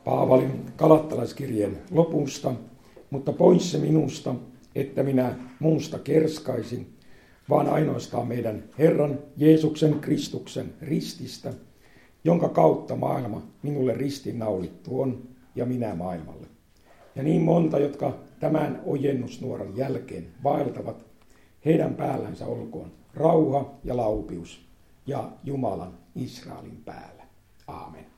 Paavalin Galattalaiskirjeen lopusta, mutta pois se minusta, että minä muusta kerskaisin, vaan ainoastaan meidän Herran Jeesuksen Kristuksen rististä, jonka kautta maailma minulle ristinnaulittu on ja minä maailmalle. Ja niin monta, jotka tämän ojennusnuoran jälkeen vaeltavat, heidän päällänsä olkoon rauha ja laupius ja Jumalan Israelin päällä. Aamen.